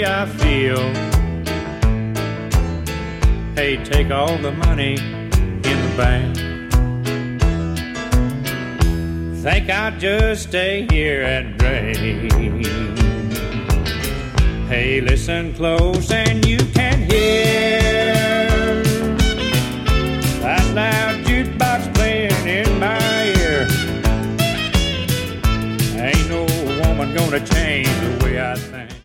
way I feel. Hey, take all the money in the bank. Think I'll just stay here and drink. Hey, listen close and you can hear that loud jukebox playing in my ear. Ain't no woman gonna change